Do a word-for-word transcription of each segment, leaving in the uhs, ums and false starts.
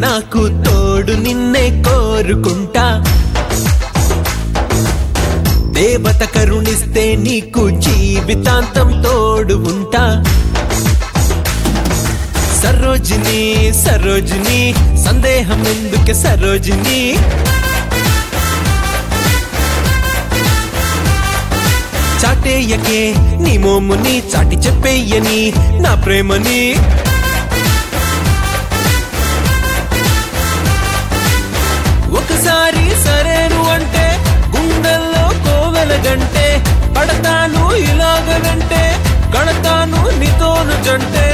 నాకు తోడు నిన్నే కోరుకుంటా దేవత కరుణిస్తే నీకు జీవితాంతం తోడు ఉంటా సరోజిని సరోజిని సందేహం ఎందుకే సరోజిని చాటేయకే నీ మోముని చాటి చెప్పేయని నా ప్రేమని ఒకసారి సరేను అంటే గుండెల్లో కోవెలగంటే పడతాను ఇలాగ వెంటే కడతాను నీతోను జంటే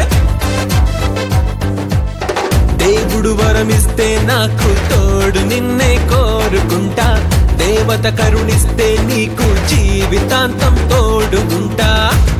దేవుడు వరమిస్తే నాకు తోడు నిన్నే కోరుకుంటా దేవత కరుణిస్తే నీకు జీవితాంతం తోడు ఉంటా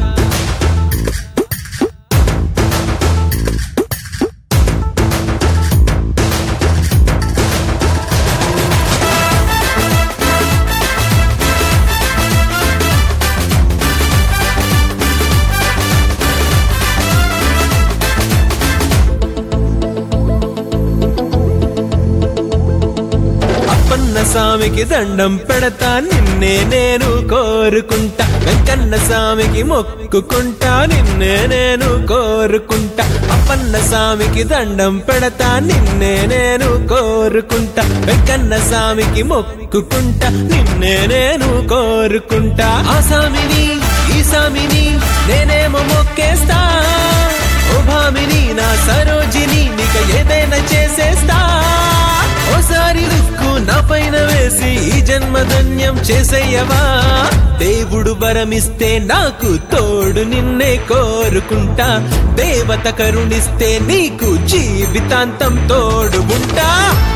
స్వామికి దండం పెడతా నిన్నే నేను కోరుకుంటా వెంకన్న స్వామికి మొక్కుకుంటా నిన్నే నేను కోరుకుంటా అప్పన్న స్వామికి దండం పెడతా నిన్నే నేను కోరుకుంటా వెంకన్న స్వామికి మొక్కుకుంటా నిన్నే నేను కోరుకుంటా ఆ స్వామిని ఈ స్వామిని నేనేమో మొక్కేస్తా ఓ భామిని నా సరోజిని నీకు ఏదైనా చేసేస్తా ఓసారి రుక్కు నా పైన వేసి ఈ జన్మధన్యం చేసేయవా దేవుడు వరమిస్తే నాకు తోడు నిన్నే కోరుకుంటా దేవత కరుణిస్తే నీకు జీవితాంతం తోడు ఉంటా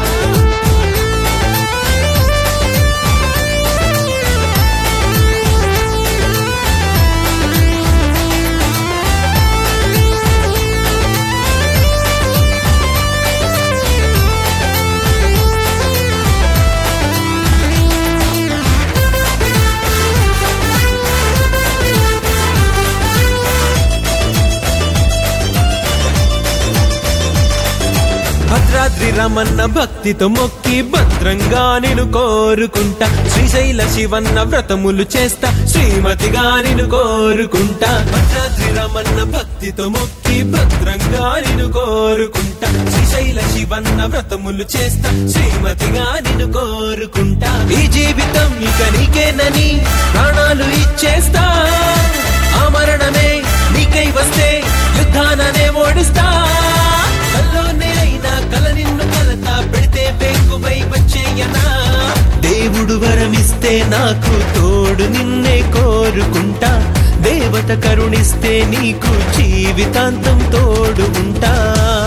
భద్రాద్రి రమన్న భక్తితో మొక్కి భద్రంగా నిన్ను కోరుకుంటా శ్రీశైల శివన్న వ్రతములు చేస్తా శ్రీమతిగా నిన్ను కోరుకుంటా భద్రాద్రి రమన్న భక్తితో మొక్కి భద్రంగా నిన్ను కోరుకుంటా శ్రీశైల శివన్న వ్రతములు చేస్తా శ్రీమతిగా నిన్ను కోరుకుంటా ఈ జీవితం ఇక నీకేనని ప్రాణాలు ఇచ్చేస్తా ఆ మరణమే నీకై వస్తే యుద్ధాననే ఓడిస్తా కల్లోనే అయినా కల నిన్ను కలతా పెడితే బెంకుపై వచ్చేయనా దేవుడు వరమిస్తే నాకు తోడు నిన్నే కోరుకుంటా దేవత కరుణిస్తే నీకు జీవితాంతం తోడు ఉంటా